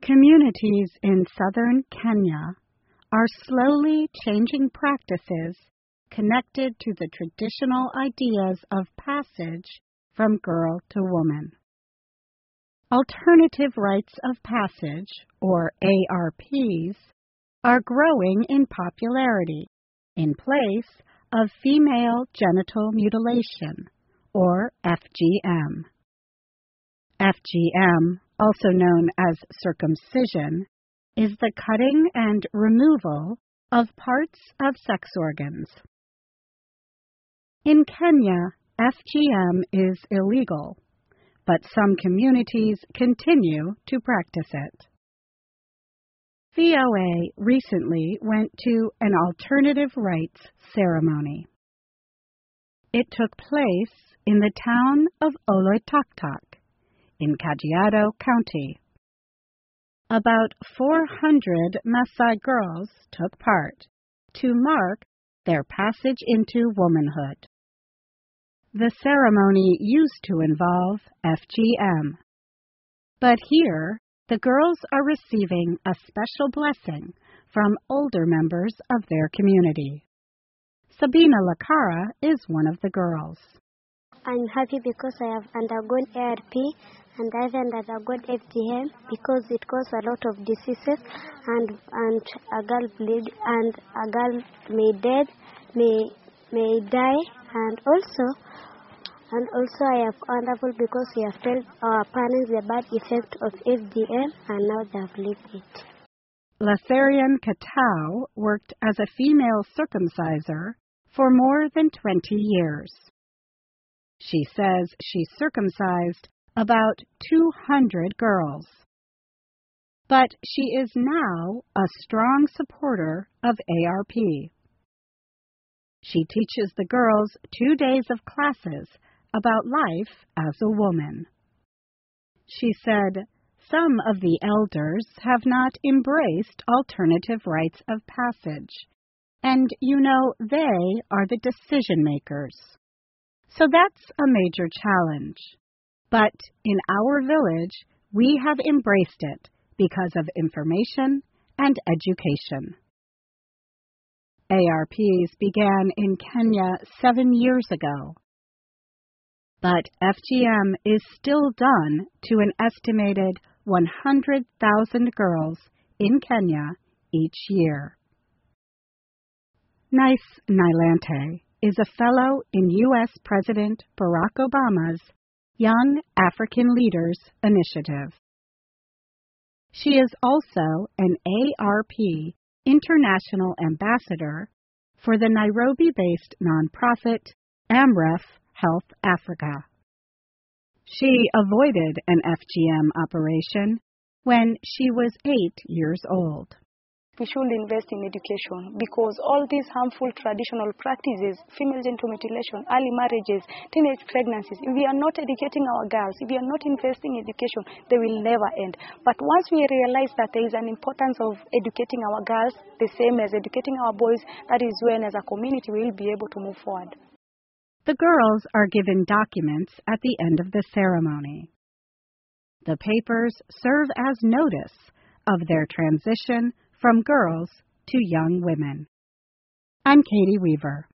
Communities in southern Kenya are slowly changing practices connected to the traditional ideas of passage from girl to woman. Alternative rites of passage, or ARPs, are growing in popularity in place of female genital mutilation, or FGM. FGM, also known as circumcision, is the cutting and removal of parts of sex organs. In Kenya, FGM is illegal, but some communities continue to practice it. VOA recently went to an alternative rites ceremony. It took place in the town of Oloitoktok in Kajiado County. About 400 Maasai girls took part to mark their passage into womanhood. The ceremony used to involve FGM, but here the girls are receiving a special blessing from older members of their community. Sabina Lakara is one of the girls. I'm happy because I have undergone ARP and I have undergone FGM because it causes a lot of diseases and a girl bleed and a girl may die and also I have wonderful because we have told our parents the bad effect of FGM and now they have lived it. Latharian Katau worked as a female circumciser for more than 20 years. She says she circumcised about 200 girls. But she is now a strong supporter of ARP. She teaches the girls 2 days of classes about life as a woman. She said some of the elders have not embraced alternative rites of passage, and they are the decision makers. So that's a major challenge. But in our village, we have embraced it because of information and education. ARPs began in Kenya 7 years ago. But FGM is still done to an estimated 100,000 girls in Kenya each year. Nice Nailante is a fellow in U.S. President Barack Obama's Young African Leaders Initiative. She is also an ARP International Ambassador for the Nairobi-based nonprofit Amref Health Africa. She avoided an FGM operation when she was 8 years old. We should invest in education because all these harmful traditional practices, female genital mutilation, early marriages, teenage pregnancies, if we are not educating our girls, if we are not investing in education, they will never end. But once we realize that there is an importance of educating our girls, the same as educating our boys, that is when as a community we will be able to move forward. The girls are given documents at the end of the ceremony. The papers serve as notice of their transition from girls to young women. I'm Katie Weaver.